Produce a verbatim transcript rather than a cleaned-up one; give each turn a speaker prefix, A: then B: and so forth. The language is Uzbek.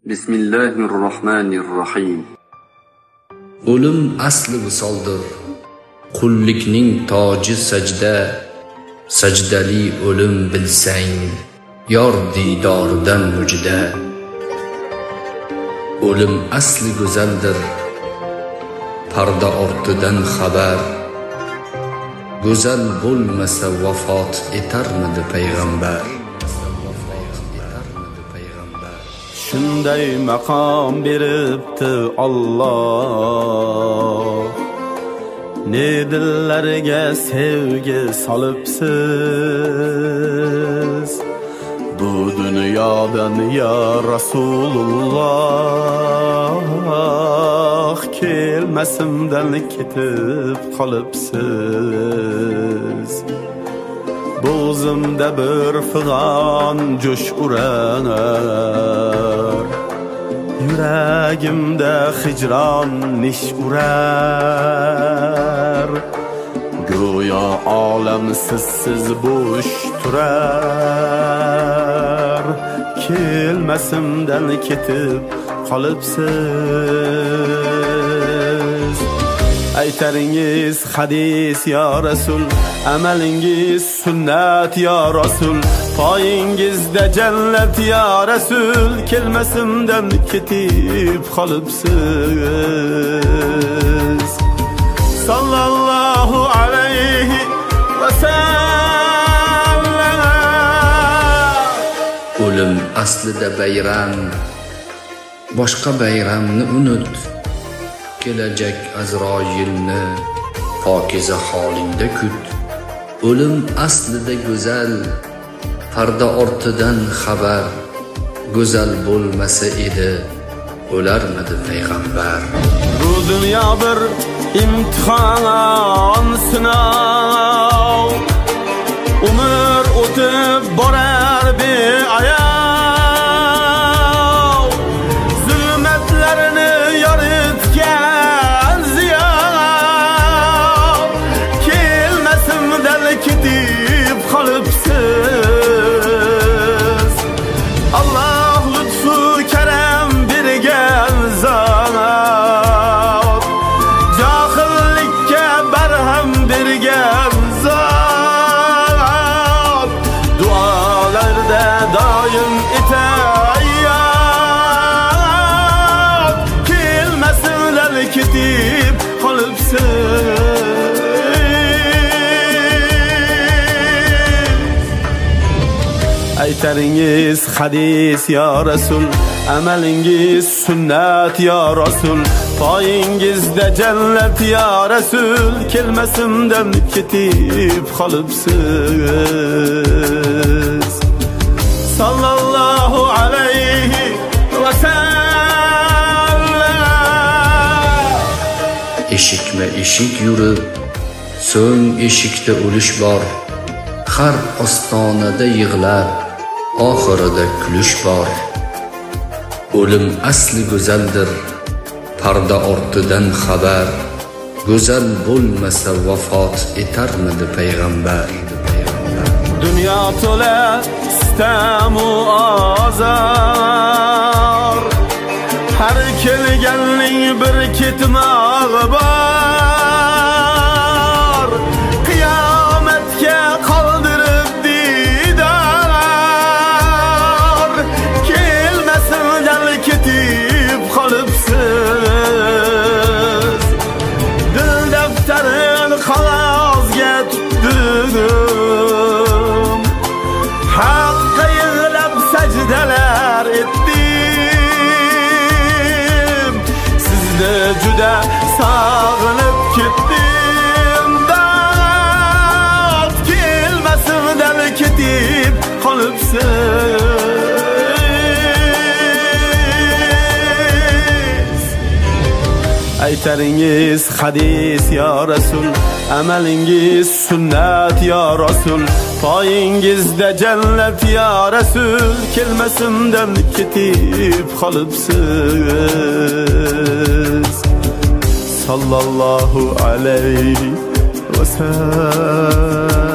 A: Bismillahirrahmanirrahim.
B: O'lim asli visoldir, qullikning toji sajda, sajdali o'lim bilsang, yor didoridan mujda. O'lim asli go'zaldir, parda ortidan xabar, go'zal bo'lmasa vafot etarmidi payg'ambar.
C: Shunday maqom beribdi Alloh, ne dillarga sevgi solibsiz. Bu dunyodan ya Rasululloh, kelmasimdan ketib qolibsiz. Bo'zimda bir fig'on jo'sh uranar, yuragimda hijron nish urar. Go'yo olam sizsiz bo'sh turar, kelmasimdan ketib qolibsiz. Aytaringiz hadis ya Rasul, amalingiz sunnat ya Rasul, poyingizda jannat ya Rasul, kelmasimdan ketib qolibsiz. Sallallahu alayhi va sallam.
B: O'lim aslida bayram, boshqa bayramni unut. Kelajak Azroilni pokiza holingda kut. O'lim aslida go'zal, parda ortidan xabar, go'zal bo'lmasa edi, o'larmidi payg'ambar.
C: Bu dunyo bir imtihon, sinov, umr o'tib borar beayov. Zulmatlarni yoritgan ziyon, kelmasimdan ketib qolibsiz. Alloh lutfu karam bergan zot, johillikka barham bergan zot. Duolarda doim itoat, kelmasimdan ketib qolibsiz. Aytaringiz hadis ya Rasul, amalingiz sunnat ya Rasul, poyingizda jannat ya Rasul, kelmasimdan ketib qolibsiz. Sallallahu alayhi va sallam.
B: Eshikma eshik yurib, so'ng eshikda o'lish bor. Har ostonada yig'lab, oxirida kulish bor. O'lim asli go'zaldir, parda ortidan xabar, go'zal bo'lmasa vafot etarmidi payg'ambar.
C: Dunyo to'la sitam-u azor, har kelganning bir ketmog'i bor. Qiyomatga qoldirib didor, kelmasimdan ketib qolibsiz. Dil daftarin qog'ozga tutdim, haqqa yig'lab sajdalar etdim. Sizni juda sog'inib ketdim, dod kelmasimdan ketib qolibsiz. Aytaringiz hadis ya Rasul, amalingiz sunnat ya Rasul, poyingizda jannat ya Rasul, kelmasimdan ketib qolibsiz. Sallallahu alayhi va sallam.